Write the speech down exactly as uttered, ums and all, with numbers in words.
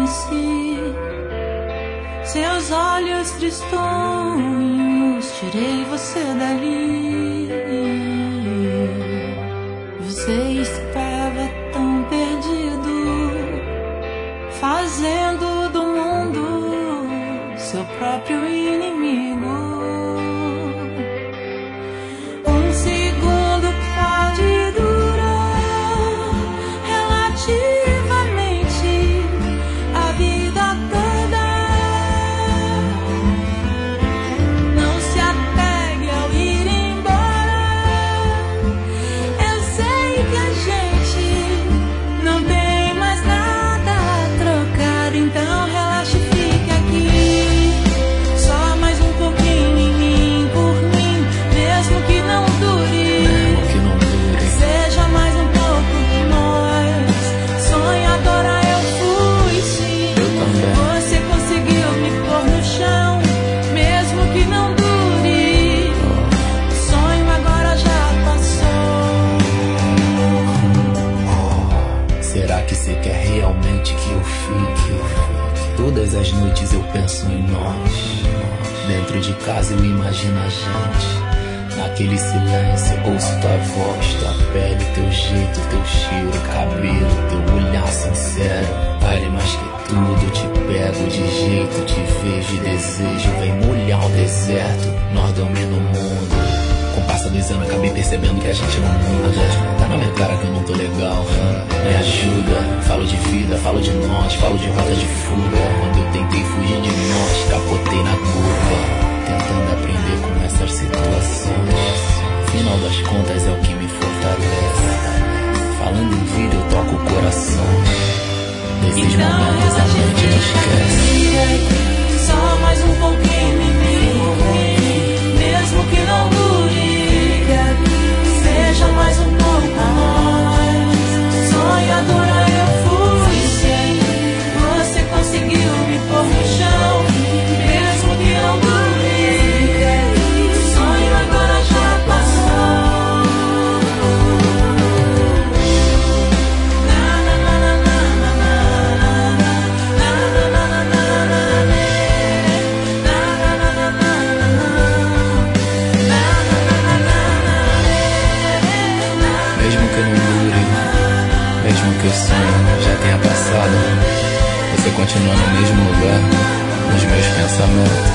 conheci. Seus olhos tristonhos, tirei você dali. Você estava tão perdido, fazendo do mundo seu próprio inimigo. Um segundo pode durar relativamente a vida toda. Não se apegue ao ir embora. Eu sei que a gente não tem mais nada a trocar, então relaxe e fique aqui. Só mais um pouquinho em mim, por mim, mesmo que não dure. Mesmo que não dure. Seja mais um pouco de nós. Sonhadora eu fui, sim. Eu também. Você conseguiu me pôr no chão, mesmo que não dure. O sonho agora já passou. Será que você quer realmente que eu fique? Todas as noites eu penso em nós. Dentro de casa eu imagino a gente. Naquele silêncio eu ouço tua voz, tua pele, teu jeito, teu cheiro, cabelo, teu olhar sincero. Vale mais que tudo, eu te pego de jeito, te vejo e desejo, vem molhar o deserto. Nós domina o mundo. Com o passar dos anos acabei percebendo que a gente não muda. Tá na minha cara que eu não tô legal, me ajuda. Falo de vida, falo de nós, falo de rota de fuga. Quando eu tentei fugir de nós, capotei na curva, tentando aprender com essas situações. Final das contas é o que me fortalece. Falando em vida eu toco corações. Nesses Então momentos a mente não esquece. Só mais um pouquinho em mim, mesmo que não dure. Seja mais um pouco mais. Sonhadora eu fui, sim. Você conseguiu me pôr no chão, mesmo que não dure. O sonho agora já passou. Na na na na na na na na na na na. Mesmo que não dure, mesmo que o sonho já tenha passado, você continua no mesmo lugar, nos meus pensamentos.